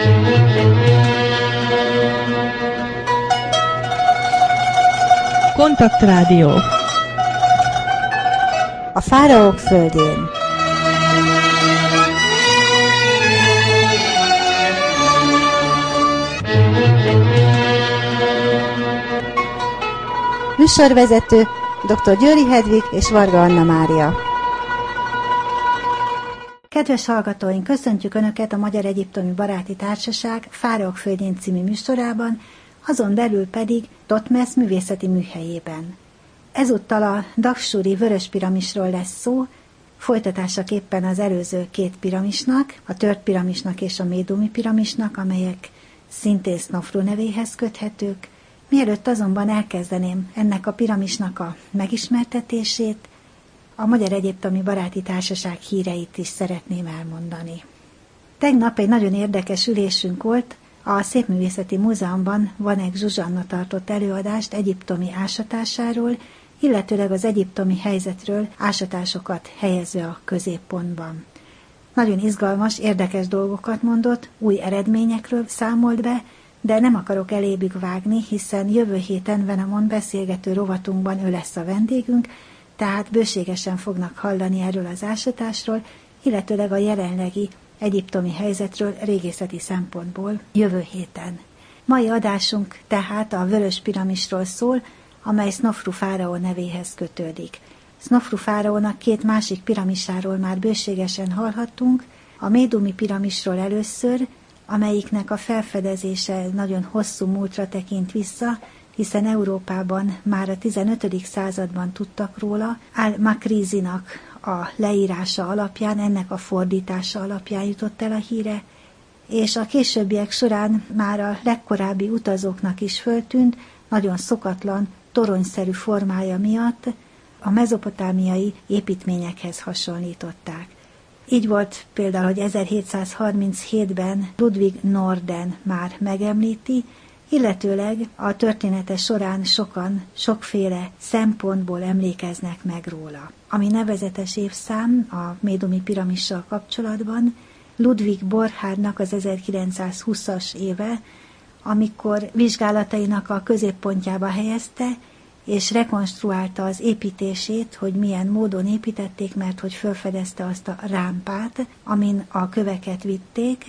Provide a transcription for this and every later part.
Kontaktrádió. A fáraók földjén. Műsorvezető dr. Győri Hedvig és Varga Anna Mária. Kedves hallgatóink, köszöntjük Önöket a Magyar Egyiptomi Baráti Társaság Fáraók földjén című műsorában, azon belül pedig Thotmesz művészeti műhelyében. Ezúttal a Daksúri Vörös piramisról lesz szó, folytatásaképpen az előző két piramisnak, a Tört piramisnak és a Médumi piramisnak, amelyek szintén Snofru nevéhez köthetők. Mielőtt azonban elkezdeném ennek a piramisnak a megismertetését, a Magyar Egyiptomi Baráti Társaság híreit is szeretném elmondani. Tegnap egy nagyon érdekes ülésünk volt, a Szépművészeti Múzeumban Vanek Zsuzsanna tartott előadást egyiptomi ásatásáról, illetőleg az egyiptomi helyzetről ásatásokat helyezve a középpontban. Nagyon izgalmas, érdekes dolgokat mondott, új eredményekről számolt be, de nem akarok elébig vágni, hiszen jövő héten Venamon beszélgető rovatunkban ő lesz a vendégünk, tehát bőségesen fognak hallani erről az ásatásról, illetőleg a jelenlegi egyiptomi helyzetről régészeti szempontból jövő héten. Mai adásunk tehát a Vörös piramisról szól, amely Snofru fáraó nevéhez kötődik. Snofru fáraónak két másik piramisáról már bőségesen hallhattunk, a Médumi piramisról először, amelyiknek a felfedezése nagyon hosszú múltra tekint vissza, hiszen Európában már a 15. században tudtak róla, Al-Makrizinak a leírása alapján, ennek a fordítása alapján jutott el a híre, és a későbbiek során már a legkorábbi utazóknak is föltűnt, nagyon szokatlan, toronyszerű formája miatt a mezopotámiai építményekhez hasonlították. Így volt például, hogy 1737-ben Ludwig Norden már megemlíti, illetőleg a története során sokan sokféle szempontból emlékeznek meg róla. Ami nevezetes évszám a Médumi piramissal kapcsolatban, Ludwig Borchárdnak az 1920-as éve, amikor vizsgálatainak a középpontjába helyezte, és rekonstruálta az építését, hogy milyen módon építették, mert hogy felfedezte azt a rámpát, amin a köveket vitték,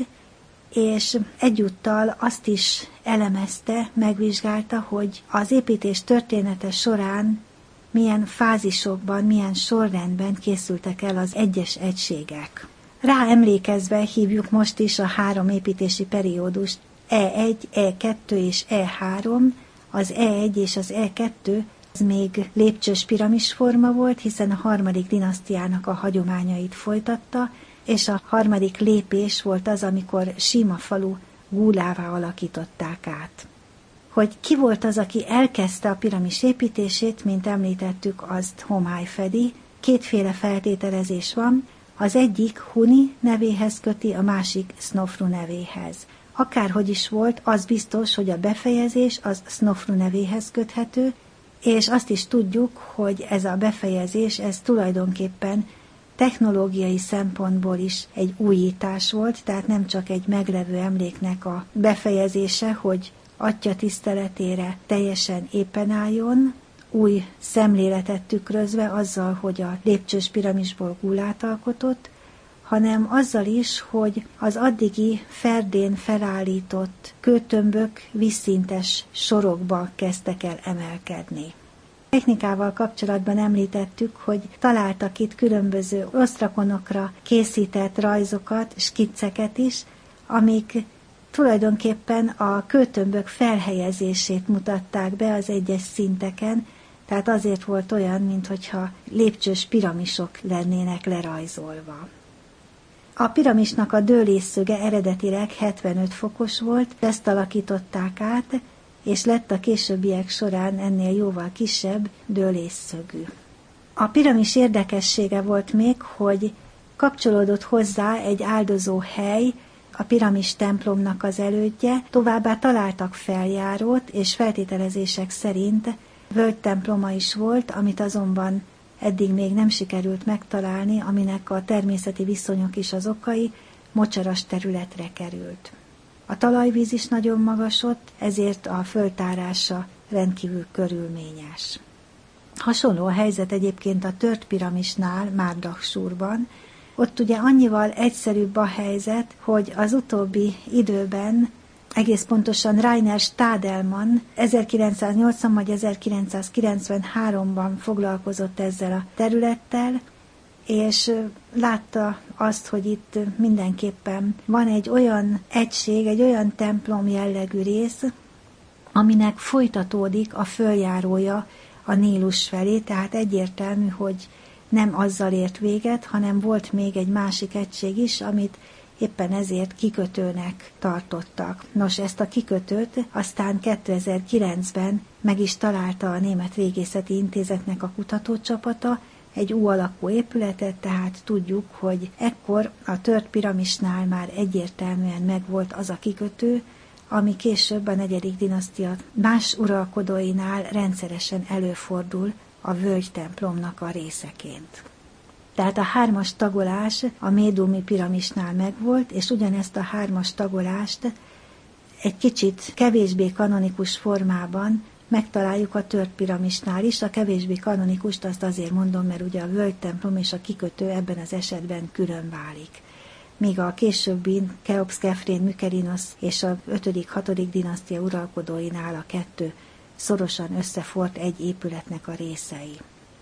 és egyúttal azt is elemezte, megvizsgálta, hogy az építés története során milyen fázisokban, milyen sorrendben készültek el az egyes egységek. Rá emlékezve hívjuk most is a három építési periódust, E1, E2 és E3. Az E1 és az E2 az még lépcsős piramisforma volt, hiszen a harmadik dinasztiának a hagyományait folytatta, és a harmadik lépés volt az, amikor sima falu gúlává alakították át. Hogy ki volt az, aki elkezdte a piramis építését, mint említettük, azt homály fedi. Kétféle feltételezés van, az egyik Huni nevéhez köti, a másik Snofru nevéhez. Akárhogy is volt, az biztos, hogy a befejezés az Snofru nevéhez köthető, és azt is tudjuk, hogy ez a befejezés, ez tulajdonképpen technológiai szempontból is egy újítás volt, tehát nem csak egy meglevő emléknek a befejezése, hogy Atya tiszteletére teljesen éppen álljon, új szemléletet tükrözve azzal, hogy a lépcsős piramisból gúlát alkotott, hanem azzal is, hogy az addigi ferdén felállított kőtömbök vízszintes sorokba kezdtek el emelkedni. Technikával kapcsolatban említettük, hogy találtak itt különböző osztrakonokra készített rajzokat, skicceket is, amik tulajdonképpen a kőtömbök felhelyezését mutatták be az egyes szinteken, tehát azért volt olyan, minthogyha lépcsős piramisok lennének lerajzolva. A piramisnak a dőlésszöge eredetileg 75 fokos volt, ezt alakították át, és lett a későbbiek során ennél jóval kisebb dőlésszögű. A piramis érdekessége volt még, hogy kapcsolódott hozzá egy áldozó hely, a piramis templomnak az elődje, továbbá találtak feljárót, és feltételezések szerint völgytemploma is volt, amit azonban eddig még nem sikerült megtalálni, aminek a természeti viszonyok is az okai, mocsaras területre került. A talajvíz is nagyon magasott, ezért a föltárása rendkívül körülményes. Hasonló a helyzet egyébként a tört piramisnál, Márdaksúrban. Ott ugye annyival egyszerűbb a helyzet, hogy az utóbbi időben, egész pontosan Rainer Stadelmann 1980 vagy 1993-ban foglalkozott ezzel a területtel, és látta azt, hogy itt mindenképpen van egy olyan egység, egy olyan templom jellegű rész, aminek folytatódik a följárója a Nílus felé, tehát egyértelmű, hogy nem azzal ért véget, hanem volt még egy másik egység is, amit éppen ezért kikötőnek tartottak. Nos, ezt a kikötőt aztán 2009-ben meg is találta a Német Régészeti Intézetnek a kutatócsapata, egy U alakú épületet, tehát tudjuk, hogy ekkor a tört piramisnál már egyértelműen megvolt az a kikötő, ami később a 4. dinasztia más uralkodóinál rendszeresen előfordul a völgytemplomnak a részeként. Tehát a 3-as tagolás a médumi piramisnál megvolt, és ugyanezt a 3-as tagolást egy kicsit kevésbé kanonikus formában megtaláljuk a tört piramisnál is. A kevésbé kanonikust azt azért mondom, mert ugye a völgytemplom és a kikötő ebben az esetben külön válik. Míg a későbbi Keops, Kefrén, Mykerinos és a 5.-6. dinasztia uralkodóinál a kettő szorosan összefort egy épületnek a részei.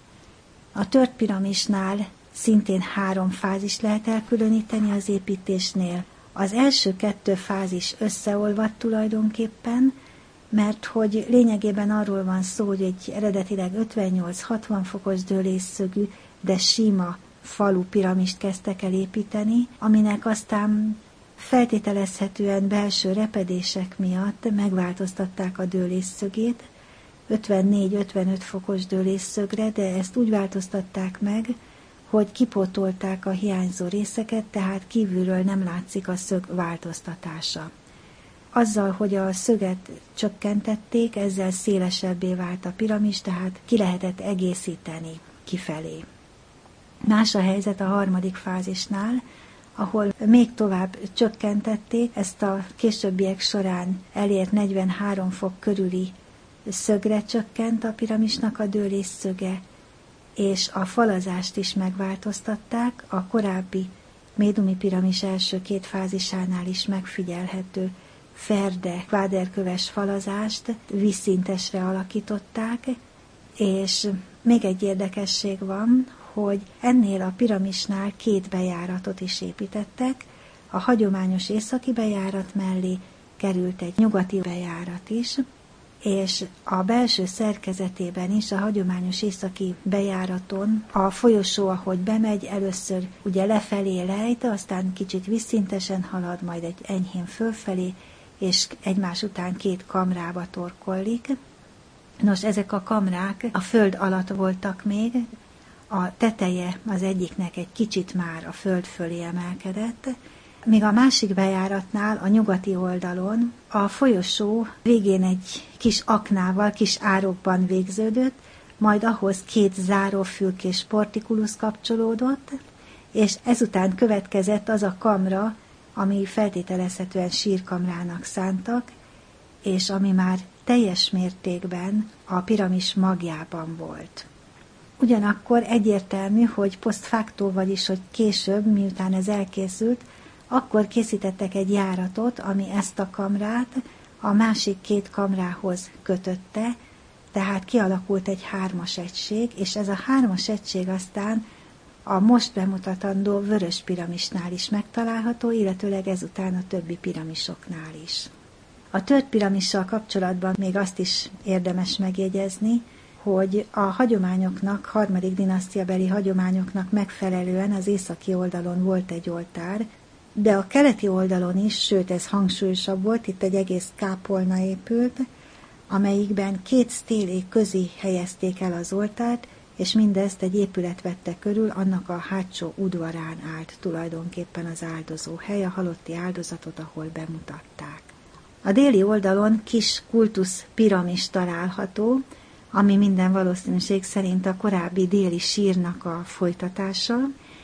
A tört piramisnál szintén 3 fázis lehet elkülöníteni az építésnél. Az első 2 fázis összeolvadt tulajdonképpen, mert hogy lényegében arról van szó, hogy egy eredetileg 58-60 fokos dőlésszögű, de sima falu piramist kezdtek el építeni, aminek aztán feltételezhetően belső repedések miatt megváltoztatták a dőlésszögét, 54-55 fokos dőlésszögre, de ezt úgy változtatták meg, hogy kipótolták a hiányzó részeket, tehát kívülről nem látszik a szög változtatása. Azzal, hogy a szöget csökkentették, ezzel szélesebbé vált a piramis, tehát ki lehetett egészíteni kifelé. Más a helyzet a 3. fázisnál, ahol még tovább csökkentették, ezt a későbbiek során elért 43 fok körüli szögre csökkent a piramisnak a dőlésszöge, és a falazást is megváltoztatták, a korábbi médumi piramis első 2 fázisánál is megfigyelhető ferde, kváderköves falazást vízszintesre alakították, és még egy érdekesség van, hogy ennél a piramisnál 2 bejáratot is építettek, a hagyományos északi bejárat mellé került egy nyugati bejárat is, és a belső szerkezetében is a hagyományos északi bejáraton a folyosó, ahogy bemegy, először ugye lefelé lejt, aztán kicsit vízszintesen halad, majd egy enyhén fölfelé, és egymás után 2 kamrába torkollik. Nos, ezek a kamrák a föld alatt voltak még, a teteje az egyiknek egy kicsit már a föld fölé emelkedett, míg a másik bejáratnál, a nyugati oldalon a folyosó végén egy kis aknával, kis árokban végződött, majd ahhoz 2 zárófülk és portikulusz kapcsolódott, és ezután következett az a kamra, ami feltételezhetően sírkamrának szántak, és ami már teljes mértékben a piramis magjában volt. Ugyanakkor egyértelmű, hogy post facto, vagyis hogy később, miután ez elkészült, akkor készítettek egy járatot, ami ezt a kamrát a másik 2 kamrához kötötte, tehát kialakult egy 3-as egység, és ez a 3-as egység aztán a most bemutatandó vörös piramisnál is megtalálható, illetőleg ezután a többi piramisoknál is. A tört piramissal kapcsolatban még azt is érdemes megjegyezni, hogy a hagyományoknak, 3. dinasztiabeli hagyományoknak megfelelően az északi oldalon volt egy oltár, de a keleti oldalon is, sőt ez hangsúlyosabb volt, itt egy egész kápolna épült, amelyikben 2 sztélé közé helyezték el az oltárt, és mindezt egy épület vette körül, annak a hátsó udvarán állt tulajdonképpen az áldozó hely, a halotti áldozatot, ahol bemutatták. A déli oldalon kis kultusz piramis található, ami minden valószínűség szerint a korábbi déli sírnak a folytatása,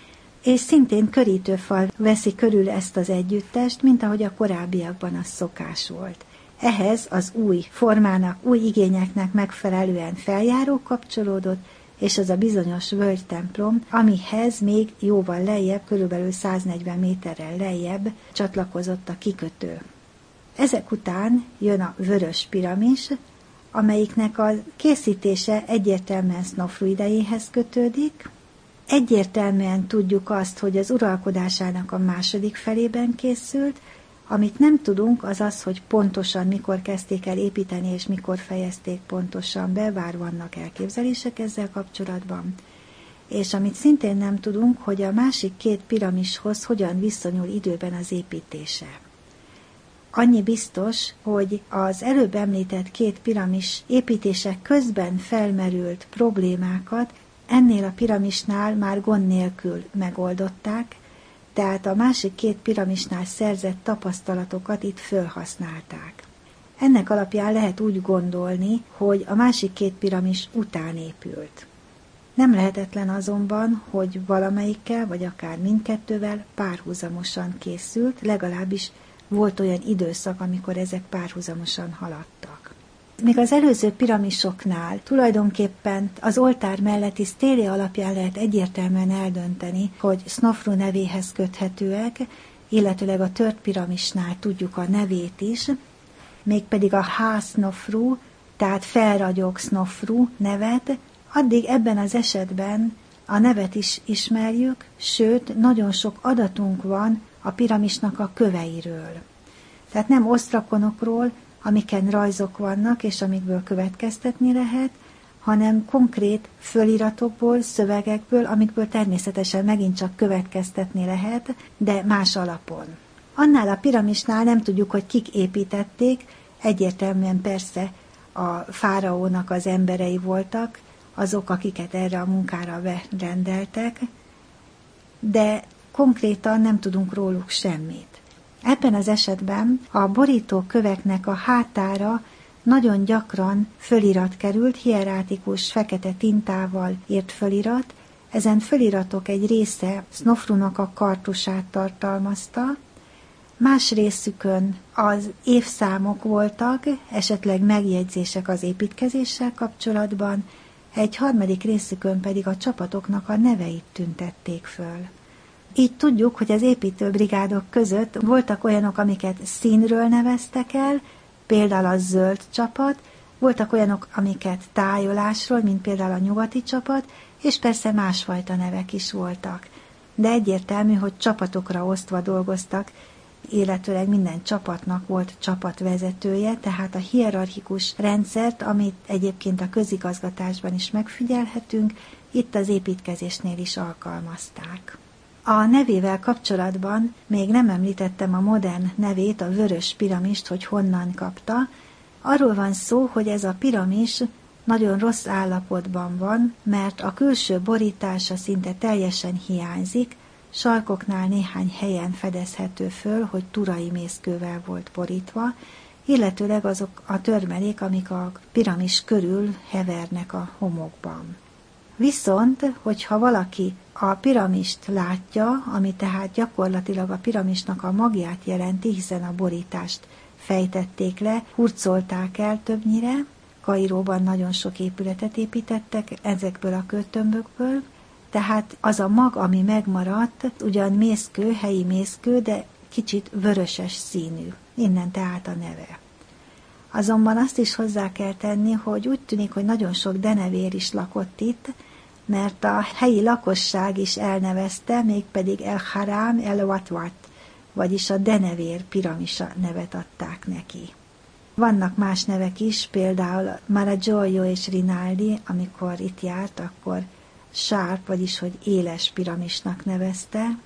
és szintén körítőfal veszi körül ezt az együttest, mint ahogy a korábbiakban az szokás volt. Ehhez az új formának, új igényeknek megfelelően feljáró kapcsolódott, és az a bizonyos völgytemplom, amihez még jóval lejjebb, körülbelül 140 méterrel lejjebb csatlakozott a kikötő. Ezek után jön a Vörös piramis, amelyiknek a készítése egyértelműen Snofru idejéhez kötődik. Egyértelműen tudjuk azt, hogy az uralkodásának a második felében készült. Amit nem tudunk, az az, hogy pontosan mikor kezdték el építeni, és mikor fejezték pontosan be, bár vannak elképzelések ezzel kapcsolatban. És amit szintén nem tudunk, hogy a másik két piramishoz hogyan viszonyul időben az építése. Annyi biztos, hogy az előbb említett két piramis építése közben felmerült problémákat ennél a piramisnál már gond nélkül megoldották, tehát a másik két piramisnál szerzett tapasztalatokat itt fölhasználták. Ennek alapján lehet úgy gondolni, hogy a másik két piramis után épült. Nem lehetetlen azonban, hogy valamelyikkel, vagy akár mindkettővel párhuzamosan készült, legalábbis volt olyan időszak, amikor ezek párhuzamosan haladtak. Még az előző piramisoknál tulajdonképpen az oltár melletti sztélé alapján lehet egyértelműen eldönteni, hogy Snofru nevéhez köthetőek, illetőleg a tört piramisnál tudjuk a nevét is, mégpedig a Snofru, tehát felragyog Snofru nevet, addig ebben az esetben a nevet is ismerjük, sőt, nagyon sok adatunk van a piramisnak a köveiről. Tehát nem osztrakonokról, amiken rajzok vannak, és amikből következtetni lehet, hanem konkrét föliratokból, szövegekből, amikből természetesen megint csak következtetni lehet, de más alapon. Annál a piramisnál nem tudjuk, hogy kik építették, egyértelműen persze a fáraónak az emberei voltak, azok, akiket erre a munkára berendeltek, de konkrétan nem tudunk róluk semmit. Ebben az esetben a borító köveknek a hátára nagyon gyakran fölirat került, hierátikus fekete tintával írt fölirat. Ezen föliratok egy része Snofrunak a kartusát tartalmazta, más részükön az évszámok voltak, esetleg megjegyzések az építkezéssel kapcsolatban, egy harmadik részükön pedig a csapatoknak a neveit tüntették föl. Így tudjuk, hogy az építőbrigádok között voltak olyanok, amiket színről neveztek el, például a zöld csapat, voltak olyanok, amiket tájolásról, mint például a nyugati csapat, és persze másfajta nevek is voltak. De egyértelmű, hogy csapatokra osztva dolgoztak, illetőleg minden csapatnak volt csapatvezetője, tehát a hierarchikus rendszert, amit egyébként a közigazgatásban is megfigyelhetünk, itt az építkezésnél is alkalmazták. A nevével kapcsolatban még nem említettem a modern nevét, a Vörös piramist, hogy honnan kapta. Arról van szó, hogy ez a piramis nagyon rossz állapotban van, mert a külső borítása szinte teljesen hiányzik, sarkoknál néhány helyen fedezhető föl, hogy turai mészkővel volt borítva, illetőleg azok a törmelék, amik a piramis körül hevernek a homokban. Viszont, hogyha valaki a piramist látja, ami tehát gyakorlatilag a piramisnak a magját jelenti, hiszen a borítást fejtették le, hurcolták el többnyire, Kairóban nagyon sok épületet építettek ezekből a kőtömbökből, tehát az a mag, ami megmaradt, ugyan mészkő, helyi mészkő, de kicsit vöröses színű, innen tehát a neve. Azonban azt is hozzá kell tenni, hogy úgy tűnik, hogy nagyon sok denevér is lakott itt, mert a helyi lakosság is elnevezte, mégpedig El Haram El Watwat, vagyis a denevér piramisa nevet adták neki. Vannak más nevek is, például Marajoyo és Rinaldi, amikor itt járt, akkor sharp, vagyis hogy éles piramisnak nevezte,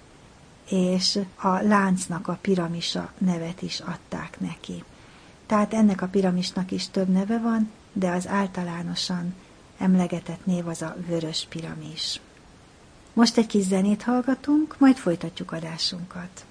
és a láncnak a piramisa nevet is adták neki. Tehát ennek a piramisnak is több neve van, de az általánosan emlegetett név az a Vörös piramis. Most egy kis zenét hallgatunk, majd folytatjuk adásunkat.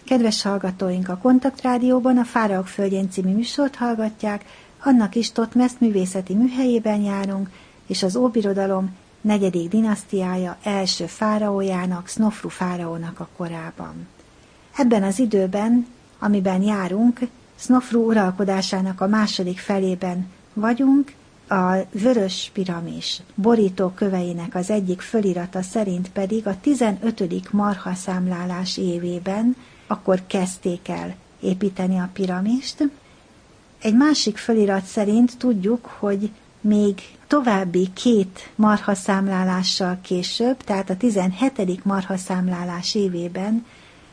Kedves hallgatóink, a Kontaktrádióban a Fáraók földjén című műsort hallgatják, annak is Thotmesz művészeti műhelyében járunk, és az Óbirodalom 4. dinasztiája első fáraójának, Snofru fáraónak a korában. Ebben az időben, amiben járunk, Snofru uralkodásának a második felében vagyunk, a Vörös Piramis borítóköveinek az egyik fölirata szerint pedig a 15. marhaszámlálás évében akkor kezdték el építeni a piramist. Egy másik fölirat szerint tudjuk, hogy még további 2 marhaszámlálással később, tehát a 17. marhaszámlálás évében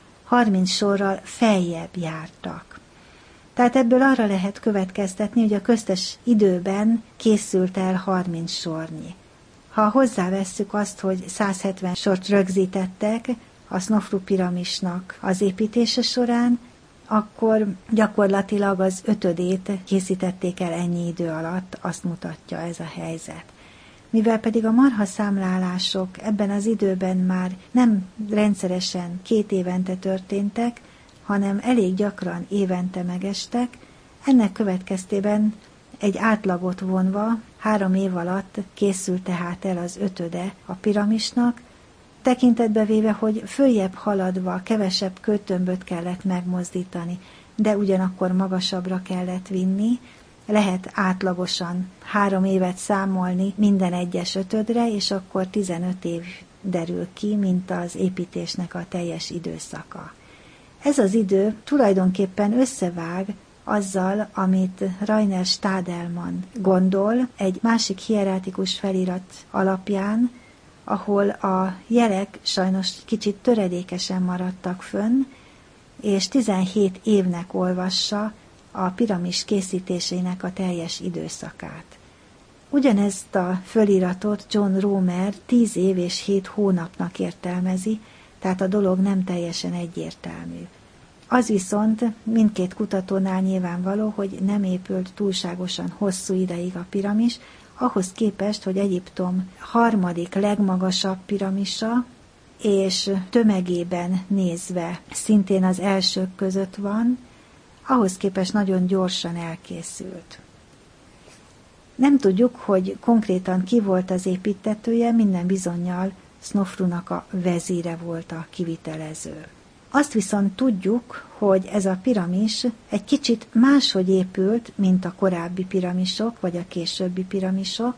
30 sorral feljebb jártak. Tehát ebből arra lehet következtetni, hogy a köztes időben készült el 30 sornyi. Ha hozzávesszük azt, hogy 170 sort rögzítettek a Snofru piramisnak az építése során, akkor gyakorlatilag az 5-ét készítették el ennyi idő alatt, azt mutatja ez a helyzet. Mivel pedig a marhaszámlálások ebben az időben már nem rendszeresen 2 évente történtek, hanem elég gyakran évente megestek, ennek következtében egy átlagot vonva 3 év alatt készült tehát el az 5-öde a piramisnak, tekintetbe véve, hogy följebb haladva kevesebb kőtömböt kellett megmozdítani, de ugyanakkor magasabbra kellett vinni, lehet átlagosan 3 évet számolni minden egyes 5-ödre, és akkor 15 év derül ki, mint az építésnek a teljes időszaka. Ez az idő tulajdonképpen összevág azzal, amit Rainer Stadelmann gondol egy másik hieratikus felirat alapján, ahol a jelek sajnos kicsit töredékesen maradtak fönn, és 17 évnek olvassa a piramis készítésének a teljes időszakát. Ugyanezt a föliratot John Romer 10 év és 7 hónapnak értelmezi, tehát a dolog nem teljesen egyértelmű. Az viszont mindkét kutatónál nyilvánvaló, hogy nem épült túlságosan hosszú ideig a piramis, ahhoz képest, hogy Egyiptom 3. legmagasabb piramisa, és tömegében nézve szintén az elsők között van, ahhoz képest nagyon gyorsan elkészült. Nem tudjuk, hogy konkrétan ki volt az építtetője, minden bizonnyal Snofrunak a vezíre volt a kivitelező. Azt viszont tudjuk, hogy ez a piramis egy kicsit máshogy épült, mint a korábbi piramisok, vagy a későbbi piramisok,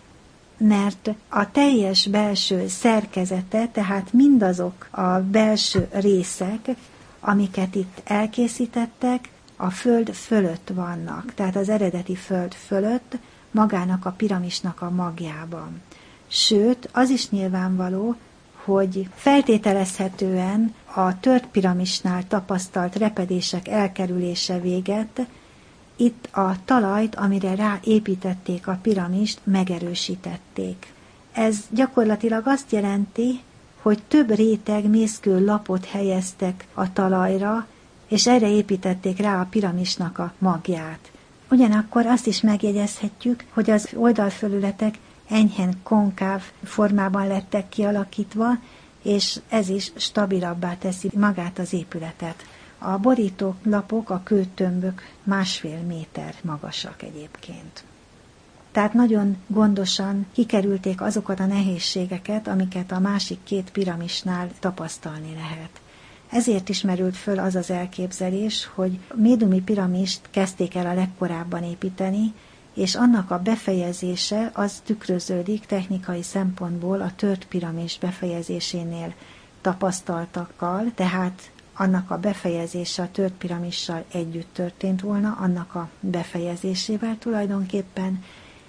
mert a teljes belső szerkezete, tehát mindazok a belső részek, amiket itt elkészítettek, a föld fölött vannak, tehát az eredeti föld fölött, magának a piramisnak a magjában. Sőt, az is nyilvánvaló, hogy feltételezhetően a tört piramisnál tapasztalt repedések elkerülése véget, itt a talajt, amire ráépítették a piramist, megerősítették. Ez gyakorlatilag azt jelenti, hogy több réteg mészkő lapot helyeztek a talajra, és erre építették rá a piramisnak a magját. Ugyanakkor azt is megjegyezhetjük, hogy az oldalfelületek enyhén konkáv formában lettek kialakítva, és ez is stabilabbá teszi magát az épületet. A borítólapok, a kőtömbök 1,5 méter magasak egyébként. Tehát nagyon gondosan kikerülték azokat a nehézségeket, amiket a másik 2 piramisnál tapasztalni lehet. Ezért is merült föl az az elképzelés, hogy a médumi piramist kezdték el a legkorábban építeni, és annak a befejezése az tükröződik technikai szempontból a tört piramis befejezésénél tapasztaltakkal, tehát annak a befejezése a tört piramissal együtt történt volna, annak a befejezésével tulajdonképpen,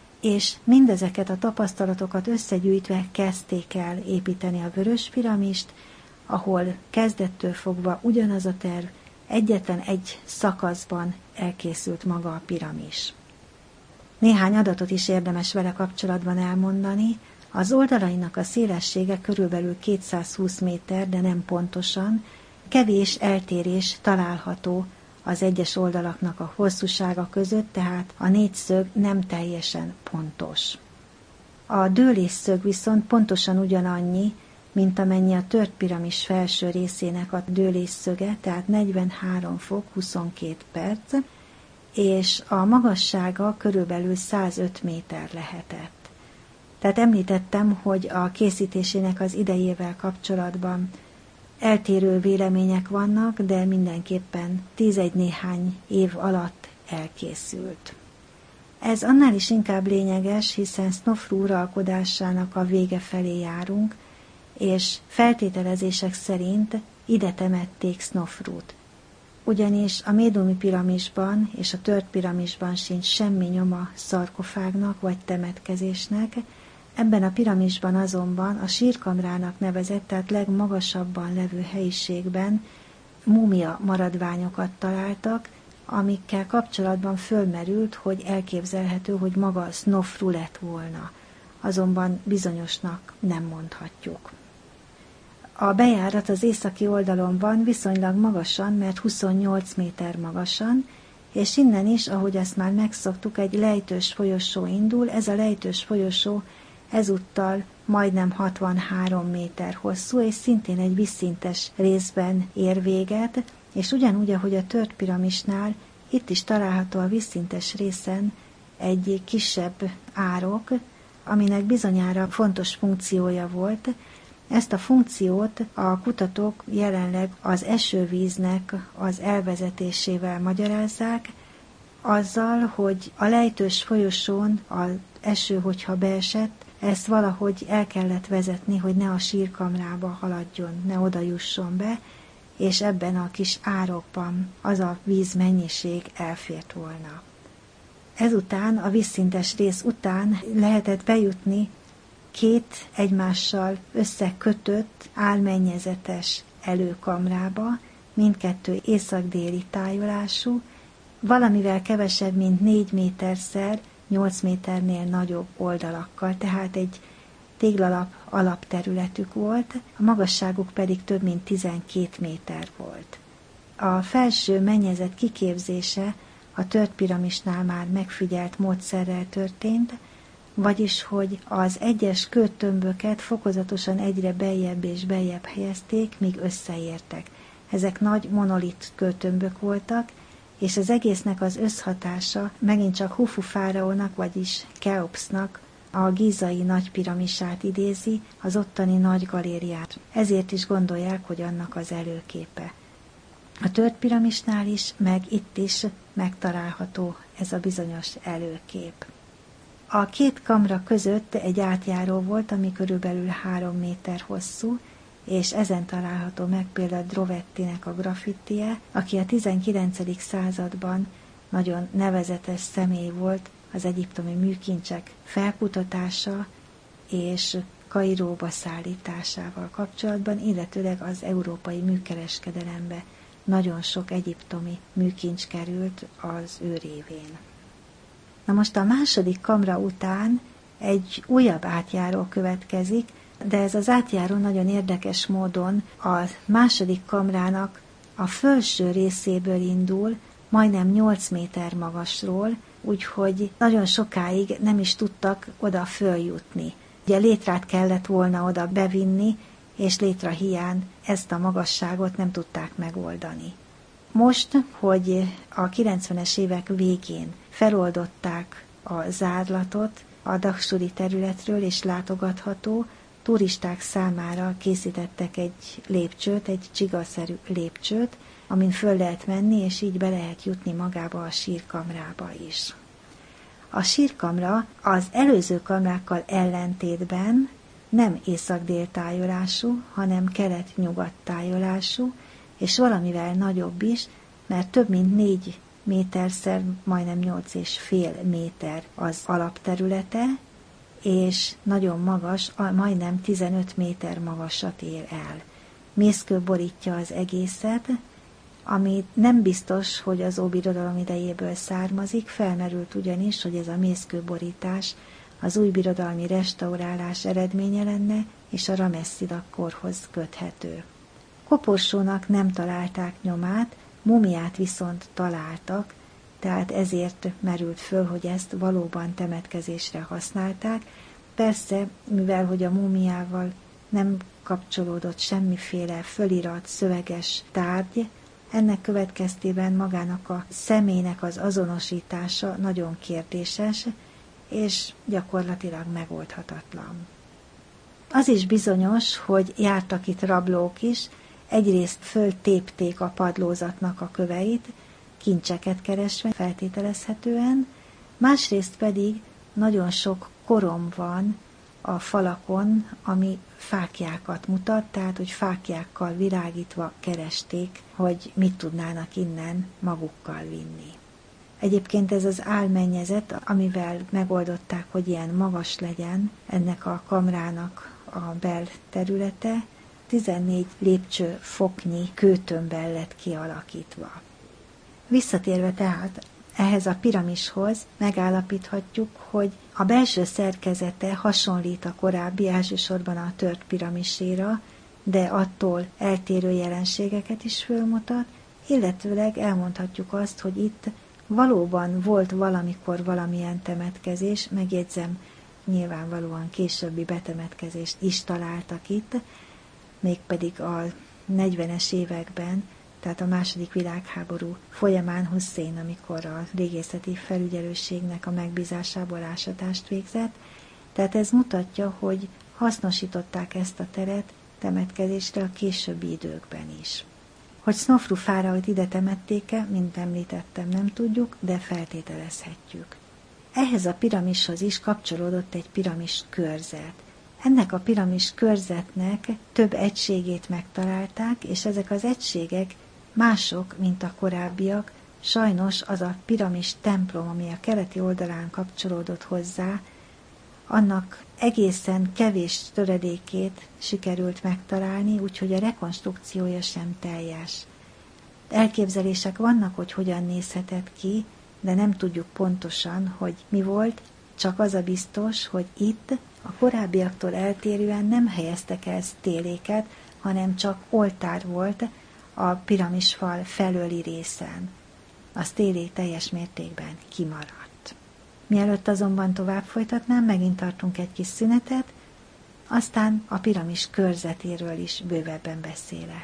és mindezeket a tapasztalatokat összegyűjtve kezdték el építeni a Vörös piramist, ahol kezdettől fogva ugyanaz a terv, egyetlen egy szakaszban elkészült maga a piramis. Néhány adatot is érdemes vele kapcsolatban elmondani. Az oldalainak a szélessége körülbelül 220 méter, de nem pontosan, kevés eltérés található az egyes oldalaknak a hosszúsága között, tehát a 4 szög nem teljesen pontos. A dőlésszög viszont pontosan ugyanannyi, mint amennyi a tört piramis felső részének a dőlésszöge, tehát 43 fok 22 perc, és a magassága körülbelül 105 méter lehetett. Tehát említettem, hogy a készítésének az idejével kapcsolatban eltérő vélemények vannak, de mindenképpen 10 néhány év alatt elkészült. Ez annál is inkább lényeges, hiszen Snofru uralkodásának a vége felé járunk, és feltételezések szerint ide temették Snofrut. Ugyanis a médumi piramisban és a tört piramisban sincs semmi nyoma szarkofágnak vagy temetkezésnek, ebben a piramisban azonban a sírkamrának nevezett, tehát legmagasabban levő helyiségben múmia maradványokat találtak, amikkel kapcsolatban fölmerült, hogy elképzelhető, hogy maga Snofru lett volna. Azonban bizonyosnak nem mondhatjuk. A bejárat az északi oldalon van viszonylag magasan, mert 28 méter magasan, és innen is, ahogy azt már megszoktuk, egy lejtős folyosó indul. Ez a lejtős folyosó ezúttal majdnem 63 méter hosszú, és szintén egy vízszintes részben ér véget, és ugyanúgy, ahogy a tört piramisnál, itt is található a vízszintes részen egy kisebb árok, aminek bizonyára fontos funkciója volt. Ezt a funkciót a kutatók jelenleg az esővíznek az elvezetésével magyarázzák, azzal, hogy a lejtős folyosón az eső, hogyha beesett, ezt valahogy el kellett vezetni, hogy ne a sírkamrába haladjon, ne oda jusson be, és ebben a kis árokban az a vízmennyiség elfért volna. Ezután, a vízszintes rész után lehetett bejutni két egymással összekötött álmennyezetes előkamrába, mindkettő észak-déli tájolású, valamivel kevesebb, mint 4 méterszer 8 méternél nagyobb oldalakkal, tehát egy téglalap alapterületük volt, a magasságuk pedig több mint 12 méter volt. A felső mennyezet kiképzése a tört piramisnál már megfigyelt módszerrel történt, vagyis hogy az egyes kőtömböket fokozatosan egyre beljebb és beljebb helyezték, míg összeértek. Ezek nagy monolit kőtömbök voltak, és az egésznek az összhatása megint csak Hufu fáraónak, vagyis Keopsnak a gízai nagy piramisát idézi, az ottani nagy galériát. Ezért is gondolják, hogy annak az előképe. A tört piramisnál is, meg itt is megtalálható ez a bizonyos előkép. A két kamra között egy átjáró volt, ami körülbelül 3 méter hosszú, és ezen található meg például Drovettinek a graffitije, aki a 19. században nagyon nevezetes személy volt az egyiptomi műkincsek felkutatása és Kairóba szállításával kapcsolatban, illetőleg az európai műkereskedelembe nagyon sok egyiptomi műkincs került az ő révén. Na most a második kamra után egy újabb átjáró következik, de ez az átjáró nagyon érdekes módon a második kamrának a felső részéből indul, majdnem 8 méter magasról, úgyhogy nagyon sokáig nem is tudtak oda följutni. Ugye létrát kellett volna oda bevinni, és létra hiány ezt a magasságot nem tudták megoldani. Most, hogy a 90-es évek végén feloldották a zárlatot a daksuri területről, és látogatható, turisták számára készítettek egy lépcsőt, egy csigaszerű lépcsőt, amin föl lehet menni, és így be lehet jutni magába a sírkamrába is. A sírkamra az előző kamrákkal ellentétben nem észak-dél tájolású, hanem kelet-nyugat tájolású, és valamivel nagyobb is, mert több mint 4 méterszer, majdnem 8,5 méter az alapterülete, és nagyon magas, majdnem 15 méter magasat ér el. Mészkő borítja az egészet, ami nem biztos, hogy az Óbirodalom idejéből származik, felmerült ugyanis, hogy ez a mészkőborítás az újbirodalmi restaurálás eredménye lenne, és a Ramesszidak korhoz köthető. Koporsónak nem találták nyomát, mumiát viszont találtak, tehát ezért merült föl, hogy ezt valóban temetkezésre használták. Persze, mivel hogy a mumiával nem kapcsolódott semmiféle fölirat, szöveges tárgy, ennek következtében magának a személynek az azonosítása nagyon kérdéses, és gyakorlatilag megoldhatatlan. Az is bizonyos, hogy jártak itt rablók is, egyrészt föltépték a padlózatnak a köveit, kincseket keresve feltételezhetően, másrészt pedig nagyon sok korom van a falakon, ami fáklyákat mutat, tehát hogy fáklyákkal virágítva keresték, hogy mit tudnának innen magukkal vinni. Egyébként ez az álmennyezet, amivel megoldották, hogy ilyen magas legyen ennek a kamrának a belterülete, 14 lépcsőfoknyi kőtömbbel lett kialakítva. Visszatérve tehát ehhez a piramishoz megállapíthatjuk, hogy a belső szerkezete hasonlít a korábbi, elsősorban a tört piramiséra, de attól eltérő jelenségeket is fölmutat, illetőleg elmondhatjuk azt, hogy itt valóban volt valamikor valamilyen temetkezés, megjegyzem, nyilvánvalóan későbbi betemetkezést is találtak itt, mégpedig a 40-es években, tehát a II. Világháború folyamán Hussein, amikor a régészeti felügyelőségnek a megbízásából ásatást végzett, tehát ez mutatja, hogy hasznosították ezt a teret temetkezésre a későbbi időkben is. Hogy Snofru fáraót ide temették-e, mint említettem, nem tudjuk, de feltételezhetjük. Ehhez a piramishoz is kapcsolódott egy piramis körzet. Ennek a piramis körzetnek több egységét megtalálták, és ezek az egységek mások, mint a korábbiak. Sajnos az a piramis templom, ami a keleti oldalán kapcsolódott hozzá, annak egészen kevés töredékét sikerült megtalálni, úgyhogy a rekonstrukciója sem teljes. Elképzelések vannak, hogy hogyan nézhetett ki, de nem tudjuk pontosan, hogy mi volt, csak az a biztos, hogy itt a korábbiaktól eltérően nem helyeztek el sztéléket, hanem csak oltár volt a piramisfal felőli részen. A sztélék teljes mértékben kimaradt. Mielőtt azonban tovább folytatnám, megint tartunk egy kis szünetet, aztán a piramis körzetéről is bővebben beszélek.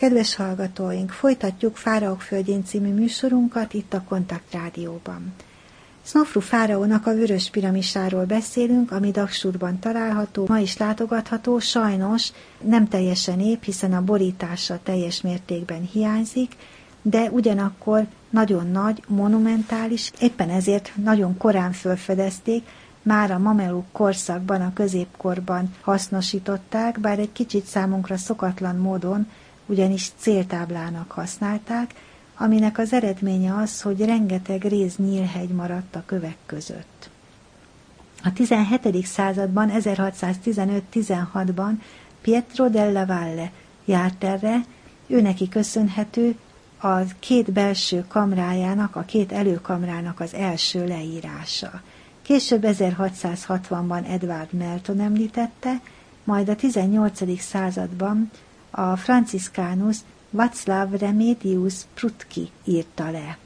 Kedves hallgatóink, folytatjuk Fáraók földjén című műsorunkat itt a Kontakt Rádióban. Snofru fáraónak a vörös piramisáról beszélünk, ami Daksurban található, ma is látogatható, sajnos nem teljesen ép, hiszen a borítása teljes mértékben hiányzik, de ugyanakkor nagyon nagy, monumentális, éppen ezért nagyon korán felfedezték, már a mameluk korszakban, a középkorban hasznosították, bár egy kicsit számunkra szokatlan módon, ugyanis céltáblának használták, aminek az eredménye az, hogy rengeteg réz nyílhegy maradt a kövek között. A 17. században, 1615-16-ban Pietro della Valle járt erre, őneki köszönhető a két belső kamrájának, a két előkamrának az első leírása. Később 1660-ban Edward Melton említette, majd a 18. században a franciszkánus Václav Remedius Prudki írta le.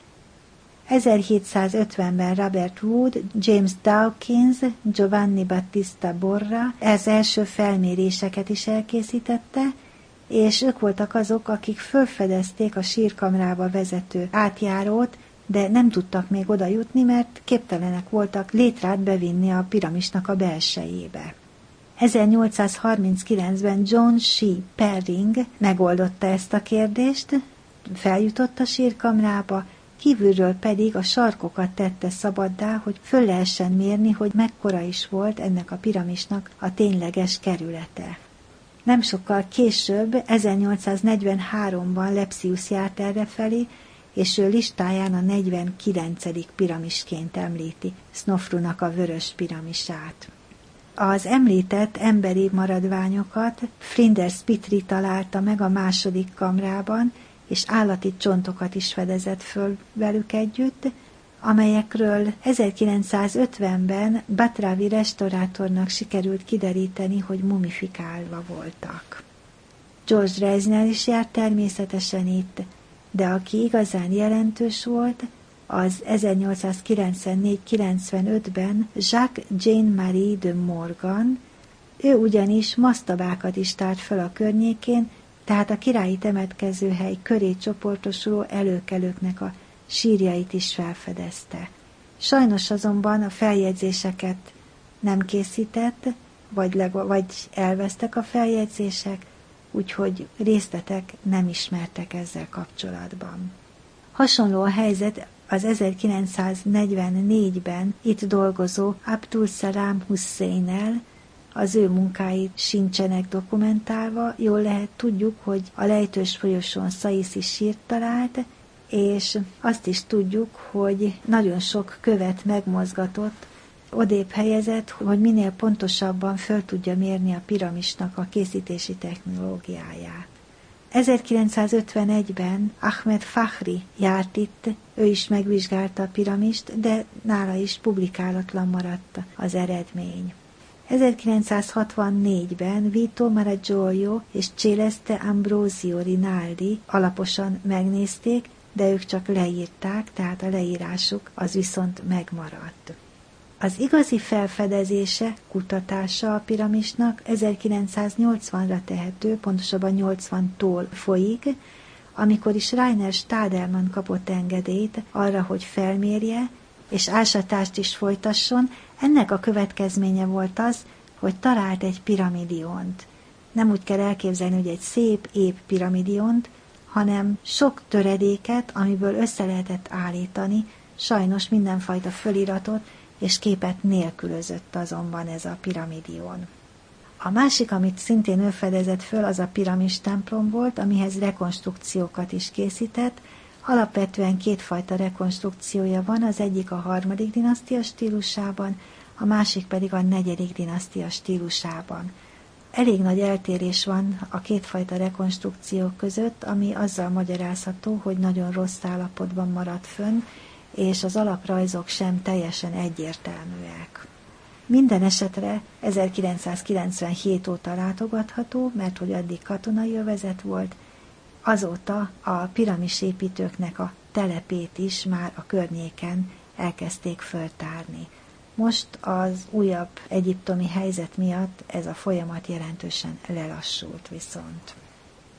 1750-ben Robert Wood, James Dawkins, Giovanni Battista Borra az első felméréseket is elkészítette, és ők voltak azok, akik felfedezték a sírkamrába vezető átjárót, de nem tudtak még oda jutni, mert képtelenek voltak létrát bevinni a piramisnak a belsejébe. 1839-ben John C. Perring megoldotta ezt a kérdést, feljutott a sírkamrába, kívülről pedig a sarkokat tette szabaddá, hogy föl lehessen mérni, hogy mekkora is volt ennek a piramisnak a tényleges kerülete. Nem sokkal később, 1843-ban Lepsius járt errefelé, és ő listáján a 49. piramisként említi Snofrunak a vörös piramisát. Az említett emberi maradványokat Flinders Petrie találta meg a második kamrában, és állati csontokat is fedezett föl velük együtt, amelyekről 1950-ben Batravi restaurátornak sikerült kideríteni, hogy mumifikálva voltak. George Reisner is járt természetesen itt, de aki igazán jelentős volt, az 1894-95-ben Jacques Jean-Marie de Morgan, ő ugyanis masztabákat is tárt fel a környékén, tehát a királyi temetkezőhely köré csoportosuló előkelőknek a sírjait is felfedezte. Sajnos azonban a feljegyzéseket nem készített, vagy elvesztek a feljegyzések, úgyhogy részletek nem ismertek ezzel kapcsolatban. Hasonló a helyzet az 1944-ben itt dolgozó Abdul Salam Husseinnel, az ő munkáit sincsenek dokumentálva, jól lehet tudjuk, hogy a Lejtős folyosón Saissi sírt talált, és azt is tudjuk, hogy nagyon sok követ megmozgatott, odébb helyezett, hogy minél pontosabban föl tudja mérni a piramisnak a készítési technológiáját. 1951-ben Ahmed Fakhri járt itt, ő is megvizsgálta a piramist, de nála is publikálatlan maradt az eredmény. 1964-ben Vito Maraggiollo és Celeste Ambrosio Rinaldi alaposan megnézték, de ők csak leírták, tehát a leírásuk az viszont megmaradt. Az igazi felfedezése, kutatása a piramisnak 1980-ra tehető, pontosabban 80-tól folyik, amikor is Rainer Stadelmann kapott engedélyt arra, hogy felmérje, és ásatást is folytasson. Ennek a következménye volt az, hogy talált egy piramidiont. Nem úgy kell elképzelni, hogy egy szép, ép piramidiont, hanem sok töredéket, amiből össze lehetett állítani, sajnos mindenfajta föliratot és képet nélkülözött azonban ez a piramidion. A másik, amit szintén ő fedezett föl, az a piramis templom volt, amihez rekonstrukciókat is készített. Alapvetően kétfajta rekonstrukciója van, az egyik a 3. dinasztia stílusában, a másik pedig a 4. dinasztia stílusában. Elég nagy eltérés van a kétfajta rekonstrukciók között, ami azzal magyarázható, hogy nagyon rossz állapotban maradt fönn, és az alaprajzok sem teljesen egyértelműek. Minden esetre 1997 óta látogatható, mert hogy addig katonai övezet volt, azóta a piramisépítőknek a telepét is már a környéken elkezdték föltárni. Most az újabb egyiptomi helyzet miatt ez a folyamat jelentősen lelassult viszont.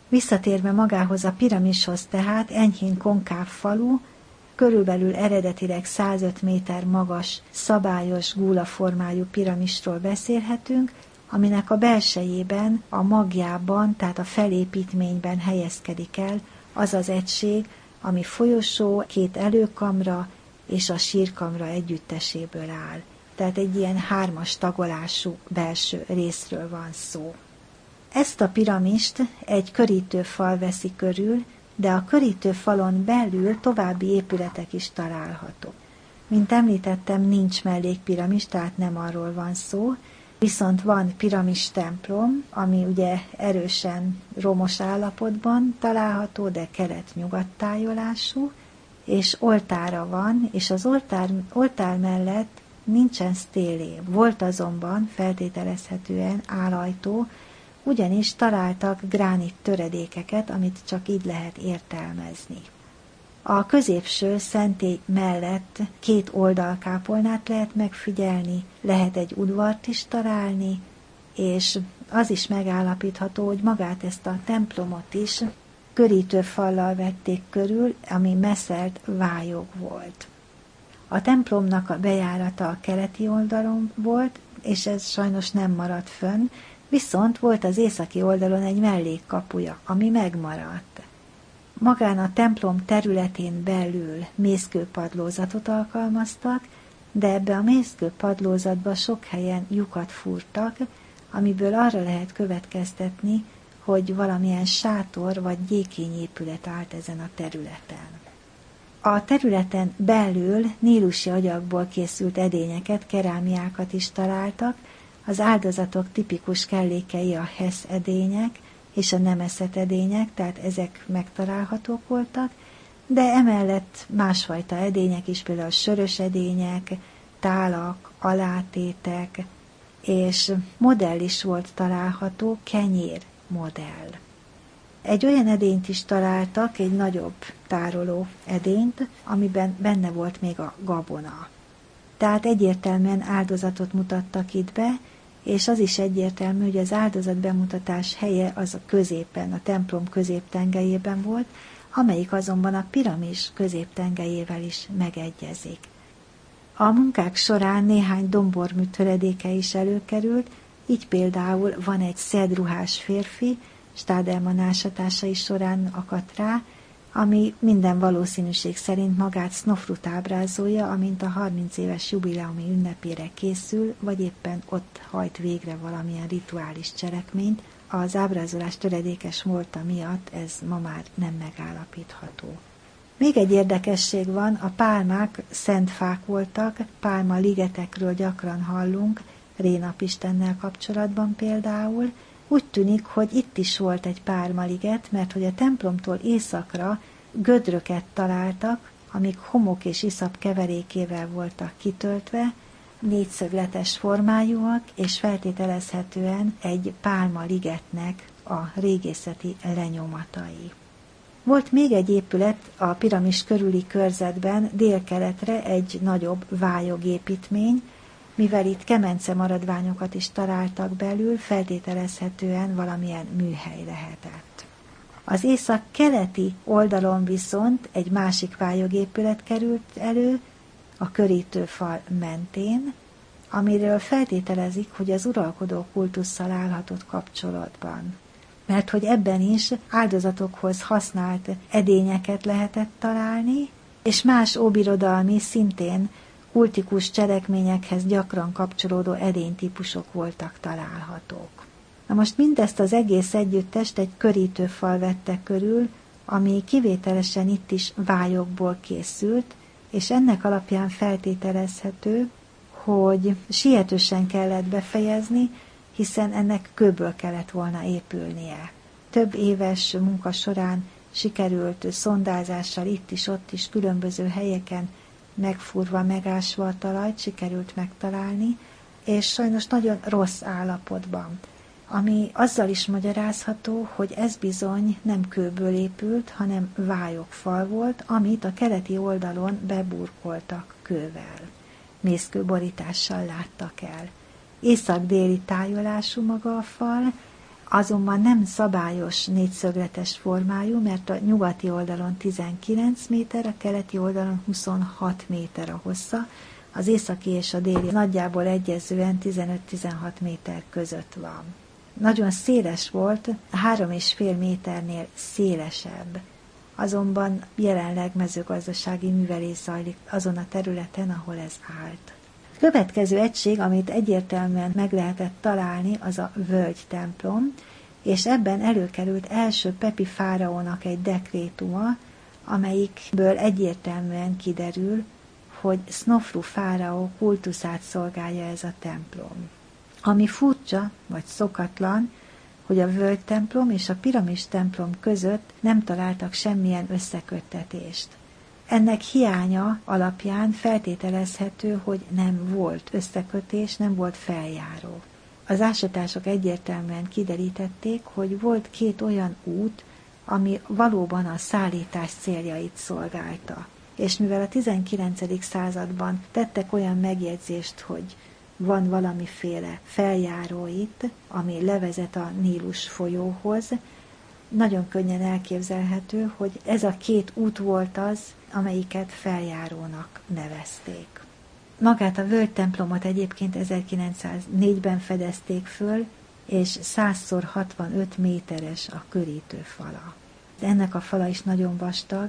Visszatérve magához a piramishoz tehát, enyhén konkáv falu, körülbelül eredetileg 105 méter magas, szabályos gúlaformájú piramisról beszélhetünk, aminek a belsejében, a magjában, tehát a felépítményben helyezkedik el az az egység, ami folyosó, 2 előkamra és a sírkamra együtteséből áll. Tehát egy ilyen 3-as tagolású belső részről van szó. Ezt a piramist egy körítőfal veszi körül, de a körítőfalon belül további épületek is találhatók. Mint említettem, nincs mellékpiramis, tehát nem arról van szó, viszont van piramis templom, ami ugye erősen romos állapotban található, de kelet-nyugat tájolású, és oltára van, és az oltár mellett nincsen sztélé. Volt azonban feltételezhetően álajtó, ugyanis találtak gránit töredékeket, amit csak így lehet értelmezni. A középső szentély mellett 2 oldalkápolnát lehet megfigyelni, lehet egy udvart is találni, és az is megállapítható, hogy magát ezt a templomot is körítőfallal vették körül, ami messzelt vályog volt. A templomnak a bejárata a keleti oldalon volt, és ez sajnos nem maradt fönn, viszont volt az északi oldalon egy mellékkapuja, ami megmaradt. Magán a templom területén belül mészkőpadlózatot alkalmaztak, de ebbe a mészkőpadlózatba sok helyen lyukat fúrtak, amiből arra lehet következtetni, hogy valamilyen sátor vagy gyékényépület állt ezen a területen. A területen belül nílusi agyagból készült edényeket, kerámiákat is találtak, az áldozatok tipikus kellékei a hesz edények és a nem eszett edények, tehát ezek megtalálhatók voltak, de emellett másfajta edények is, például sörös edények, tálak, alátétek, és modell is volt található, kenyér modell. Egy olyan edényt is találtak, egy nagyobb tároló edényt, amiben benne volt még a gabona. Tehát egyértelműen áldozatot mutattak itt be, és az is egyértelmű, hogy az áldozat bemutatás helye az a középen, a templom középtengelyében volt, amelyik azonban a piramis középtengelyével is megegyezik. A munkák során néhány dombormű töredéke is előkerült, így például van egy szedruhás férfi, Stadelmann ásatásai során akadt rá, ami minden valószínűség szerint magát Snofrut ábrázolja, amint a 30 éves jubileumi ünnepére készül, vagy éppen ott hajt végre valamilyen rituális cselekményt. Az ábrázolás töredékes volta miatt ez ma már nem megállapítható. Még egy érdekesség van, a pálmák szent fák voltak, pálma ligetekről gyakran hallunk, Rénapistennel kapcsolatban például. Úgy tűnik, hogy itt is volt egy pálmaliget, mert hogy a templomtól északra gödröket találtak, amik homok és iszap keverékével voltak kitöltve, négyszögletes formájúak, és feltételezhetően egy pálmaligetnek a régészeti lenyomatai. Volt még egy épület a piramis körüli körzetben, délkeletre egy nagyobb vályogépítmény, mivel itt kemence maradványokat is találtak belül, feltételezhetően valamilyen műhely lehetett. Az észak-keleti oldalon viszont egy másik vályogépület került elő, a körítőfal mentén, amiről feltételezik, hogy az uralkodó kultusszal állhatott kapcsolatban. Mert hogy ebben is áldozatokhoz használt edényeket lehetett találni, és más óbirodalmi, szintén kultikus cselekményekhez gyakran kapcsolódó edénytípusok voltak találhatók. Na most mindezt az egész együttest egy körítőfal vette körül, ami kivételesen itt is vályogból készült, és ennek alapján feltételezhető, hogy sietősen kellett befejezni, hiszen ennek kőből kellett volna épülnie. Több éves munka során sikerült szondázással itt is, ott is, különböző helyeken megfúrva, megásva a talajt sikerült megtalálni, és sajnos nagyon rossz állapotban, ami azzal is magyarázható, hogy ez bizony nem kőből épült, hanem vályogfal volt, amit a keleti oldalon beburkoltak kővel. Mészkőborítással láttak el. Észak-déli tájolású maga a fal, azonban nem szabályos négyszögletes formájú, mert a nyugati oldalon 19 méter, a keleti oldalon 26 méter a hossza, az északi és a déli nagyjából egyezően 15-16 méter között van. Nagyon széles volt, 3,5 méternél szélesebb, azonban jelenleg mezőgazdasági művelés zajlik azon a területen, ahol ez állt. A következő egység, amit egyértelműen meg lehetett találni, az a völgytemplom, és ebben előkerült első Pepi fáraónak egy dekrétuma, amelyikből egyértelműen kiderül, hogy Snofru fáraó kultuszát szolgálja ez a templom. Ami furcsa, vagy szokatlan, hogy a völgytemplom és a piramis templom között nem találtak semmilyen összeköttetést. Ennek hiánya alapján feltételezhető, hogy nem volt összekötés, nem volt feljáró. Az ásatások egyértelműen kiderítették, hogy volt két olyan út, ami valóban a szállítás céljait szolgálta. És mivel a 19. században tettek olyan megjegyzést, hogy van valamiféle feljáró itt, ami levezet a Nílus folyóhoz, nagyon könnyen elképzelhető, hogy ez a két út volt az, amelyiket feljárónak nevezték. Magát a völgytemplomot egyébként 1904-ben fedezték föl, és 100x65 méteres a körítőfala. Ennek a fala is nagyon vastag,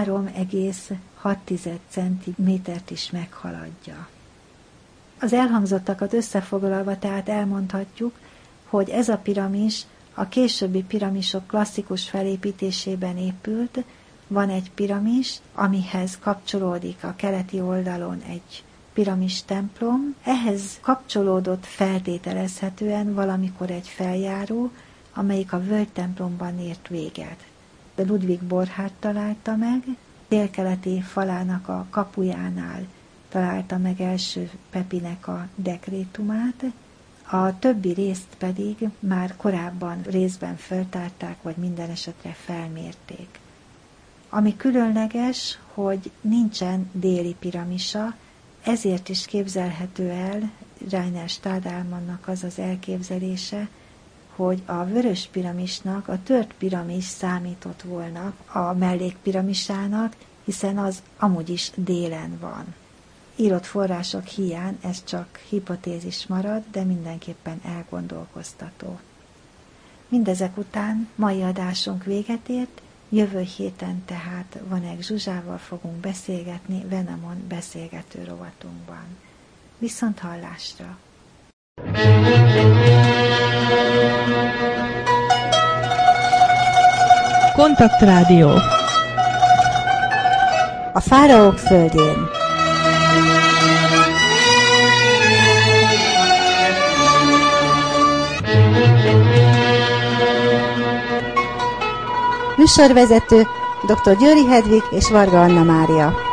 3,6 centimétert is meghaladja. Az elhangzottakat összefoglalva tehát elmondhatjuk, hogy ez a piramis a későbbi piramisok klasszikus felépítésében épült, van egy piramis, amihez kapcsolódik a keleti oldalon egy piramis templom, ehhez kapcsolódott feltételezhetően valamikor egy feljáró, amelyik a völgytemplomban ért véget. De Ludwig Borchardt találta meg, délkeleti falának a kapujánál találta meg első Pepinek a dekrétumát, a többi részt pedig már korábban részben feltárták, vagy minden esetre felmérték. Ami különleges, hogy nincsen déli piramisa, ezért is képzelhető el Rainer Stadalmannnak az az elképzelése, hogy a vörös piramisnak a tört piramis számított volna a mellékpiramisának, hiszen az amúgy is délen van. Írott források hiány ez csak hipotézis marad, de mindenképpen elgondolkoztató. Mindezek után mai adásunk véget ért, jövő héten tehát Vanek Zsuzsával fogunk beszélgetni Venemon beszélgető rovatunkban. Viszont hallásra! Kontaktrádió. A fáraók földjén. Műsorvezető dr. Győri Hedvig és Varga Anna Mária.